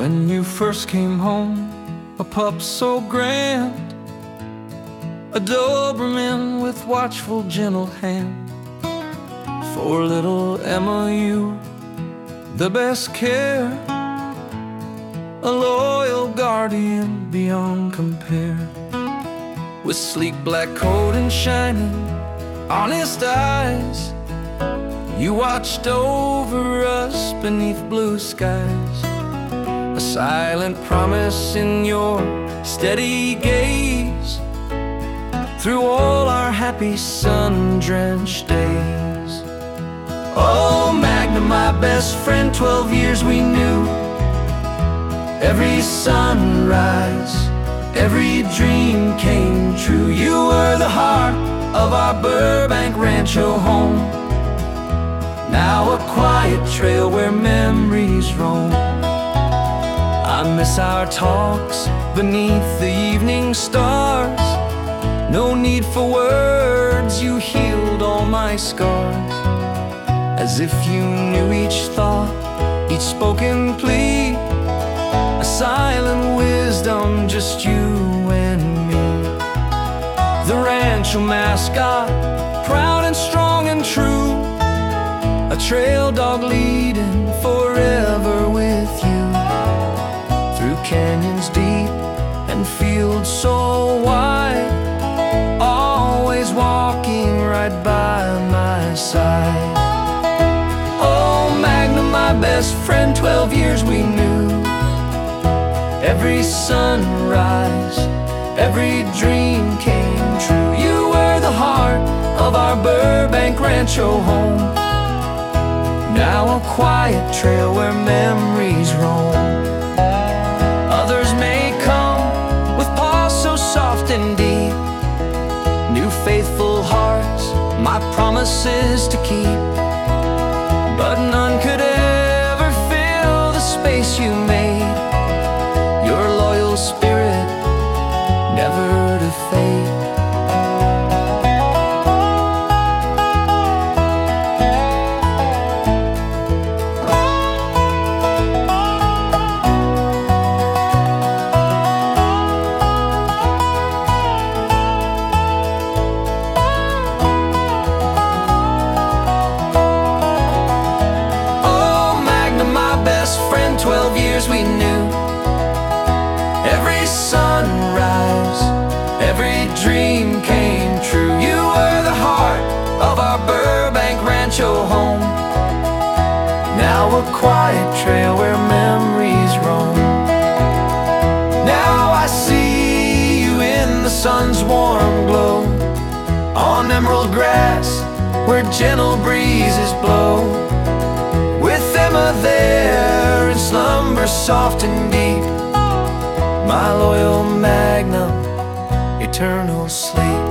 When you first came home, a pup so grand, a Doberman with watchful, gentle hand. For little Emma you were the best care, a loyal guardian beyond compare. With sleek black coat and shining honest eyes, you watched over us beneath blue skies. A silent promise in your steady gaze, through all our happy sun-drenched days. Oh, Magna, my best friend, 12 years we knew. Every sunrise, every dream came true. You were the heart of our Burbank Rancho home, now a quiet trail where memories roam. I miss our talks beneath the evening stars. No need for words, you healed all my scars. As if you knew each thought, each spoken plea, a silent wisdom, just you and me. The rancho mascot, proud and strong and true, a trail dog leading forever with you. Through canyons deep and fields so wide, always walking right by my side. Oh, Magna, my best friend, 12 years we knew. Every sunrise, every dream came true. You were the heart of our Burbank Rancho home, now a quiet trail where memories roam. Others may come with paws so soft and deep, new faithful hearts, my promises to keep. But none could ever fill the space you made, your loyal spirit never to fade. Oh, Magna, my best friend, 12 years we knew. Every sunrise, every dream came true. You were the heart of our Burbank Rancho home, now a quiet trail where memories roam. Now I see you in the sun's warm glow, on emerald grass where gentle breezes blow. With Emma there in slumber soft and deep, my loyal Magnum, eternal sleep.